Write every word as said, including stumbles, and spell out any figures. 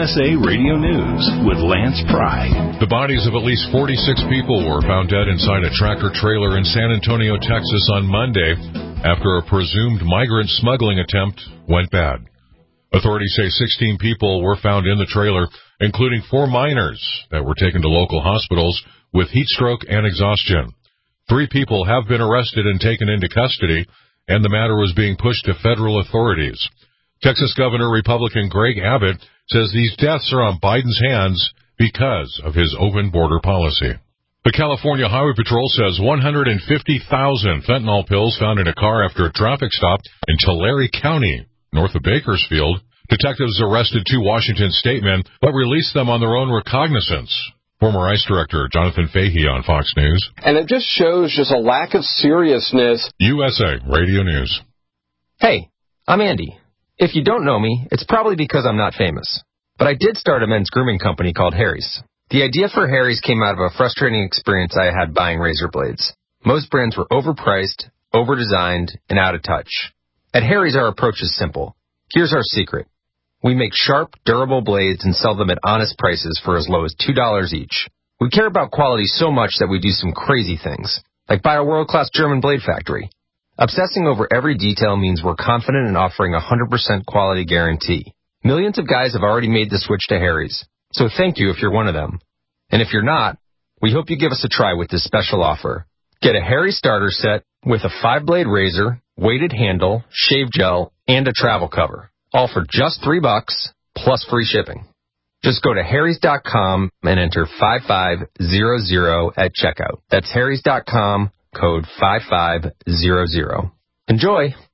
S A Radio News with Lance Pry. The bodies of at least forty-six people were found dead inside a tractor-trailer in San Antonio, Texas on Monday after a presumed migrant smuggling attempt went bad. Authorities say sixteen people were found in the trailer, including four minors that were taken to local hospitals with heat stroke and exhaustion. Three people have been arrested and taken into custody, and the matter was being pushed to federal authorities. Texas Governor Republican Greg Abbott says these deaths are on Biden's hands because of his open border policy. The California Highway Patrol says one hundred fifty thousand fentanyl pills found in a car after a traffic stop in Tulare County, north of Bakersfield. Detectives arrested two Washington state men, but released them on their own recognizance. Former ICE Director Jonathan Fahey on Fox News. And it just shows just a lack of seriousness. U S A Radio News. Hey, I'm Andy. If you don't know me, it's probably because I'm not famous. But I did start a men's grooming company called Harry's. The idea for Harry's came out of a frustrating experience I had buying razor blades. Most brands were overpriced, overdesigned, and out of touch. At Harry's, our approach is simple. Here's our secret. We make sharp, durable blades and sell them at honest prices for as low as two dollars each. We care about quality so much that we do some crazy things, like buy a world-class German blade factory. Obsessing over every detail means we're confident in offering a one hundred percent quality guarantee. Millions of guys have already made the switch to Harry's, so thank you if you're one of them. And if you're not, we hope you give us a try with this special offer. Get a Harry's starter set with a five-blade razor, weighted handle, shave gel, and a travel cover, all for just three bucks plus free shipping. Just go to harrys dot com and enter five five zero zero at checkout. That's harrys dot com, code five five zero zero. Enjoy!